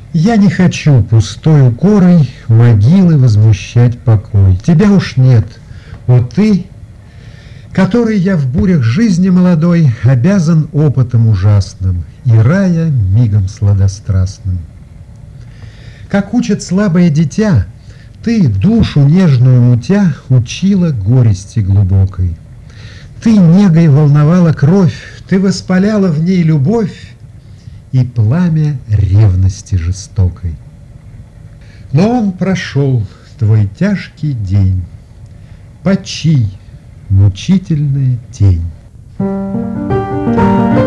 Я не хочу пустой укорой могилы возмущать покой. Тебя уж нет, о ты, который я в бурях жизни молодой обязан опытом ужасным и рая мигом сладострастным. Как учит слабое дитя, ты, душу нежную мутя, учила горести глубокой. Ты негой волновала кровь, ты воспаляла в ней любовь и пламя ревности жестокой. Но он прошел, твой тяжкий день, почий, мучительная тень.